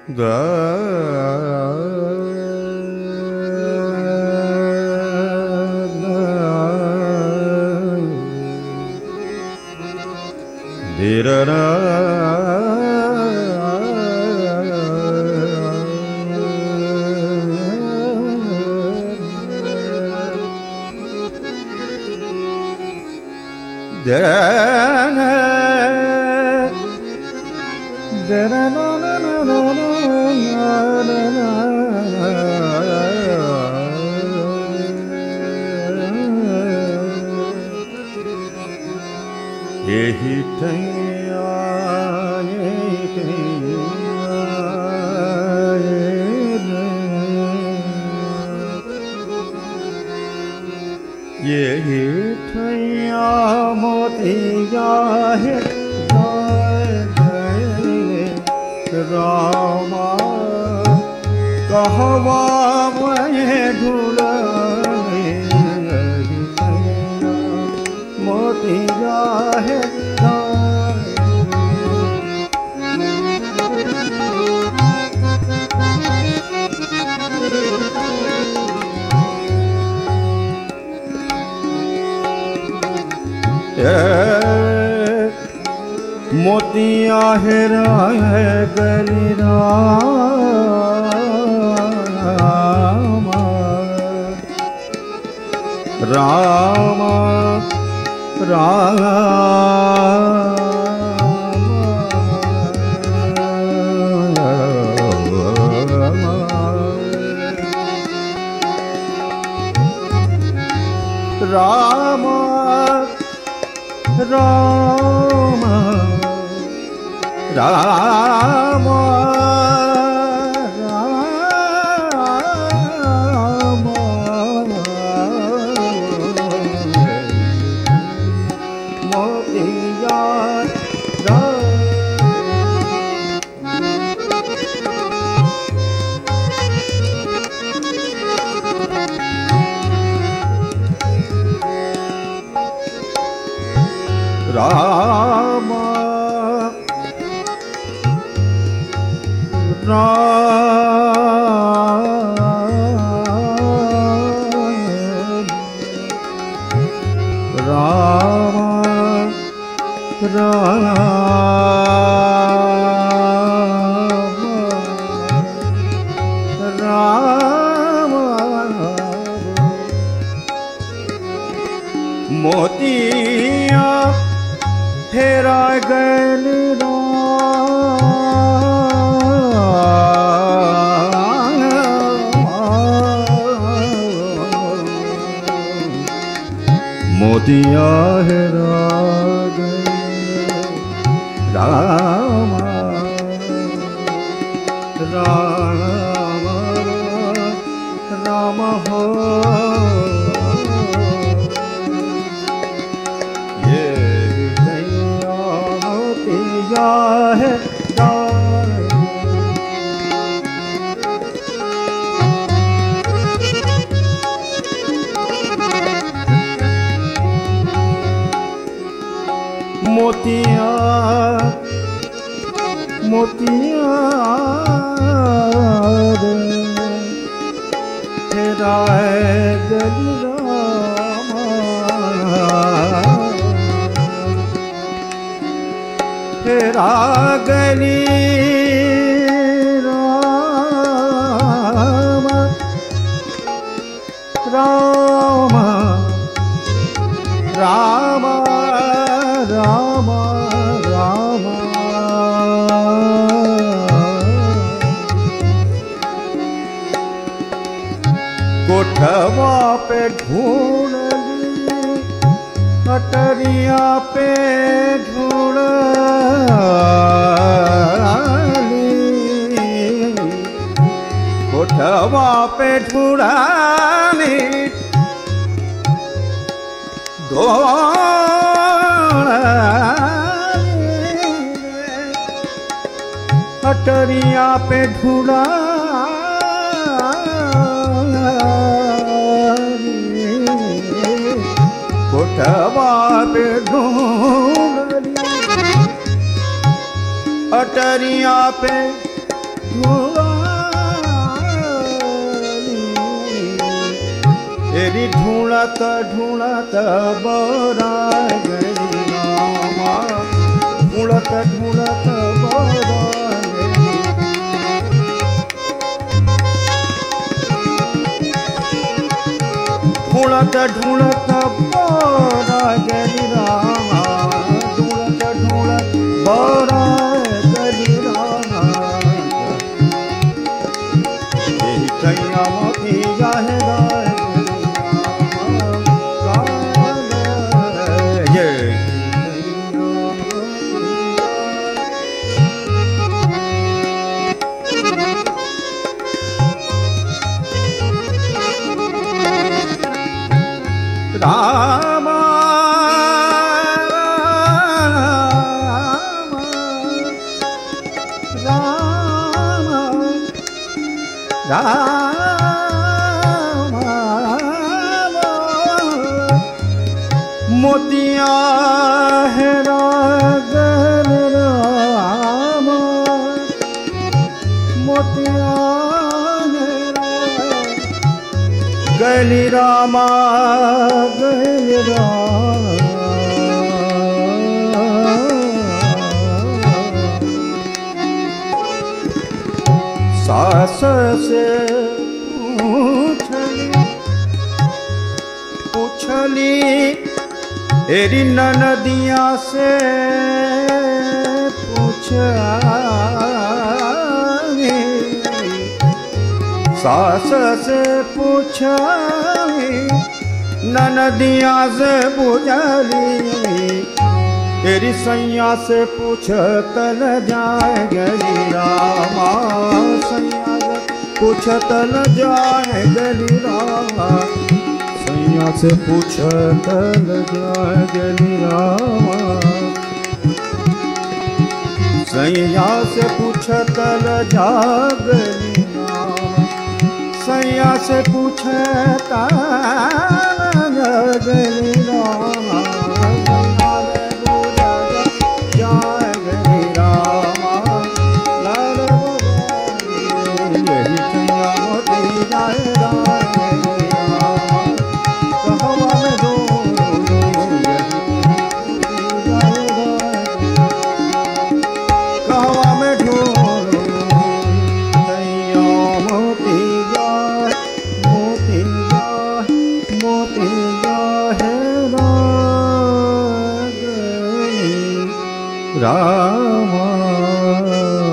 da da da यही ठैया यही ठैया मोतिया है रामा कहवा मैं ढूंढा मोतिया है मोतिया हेरा है गली रामा रामा रामा रामा रामा रामा मोतिया रामा मोतिया फेरा गल मोतिया हेरा रामा रामा राम हो ये मोतिया है मोतिया मोतिया तेरा गली रामा तेरा गली रामा रामा रामा रामा रामा कोठवा पे ढूंढ ली अटरिया पे ढूंढ ली कोठवा पे ढूंढ ली अटरिया पे ढूंढा कोठवा पे ढूंढ अटरिया पे ढूंढाली एरी ढूंढत ढूंढत बरा गली रामा ढूंढत ढूंढत बरा गली ढूंढत ढूंढत बरा गली रामा ढूंढत ढूंढत बरा गली रामा यही कैया मोती जाहे रामा रामा रामा मोतिया है रागल रामा मोतिया गली रामा गली रामा सास से पूछली एरी ननदिया से पूछली सास से पूछली ननदिया से पूछली तेरी सैया से पूछतल जाए गली रामा सैया से पूछतल जाए गली रामा सैया से पूछतल जाए गली रामा सैया से पूछतल जा गली रामा सैया से पूछतल गली रामा रामा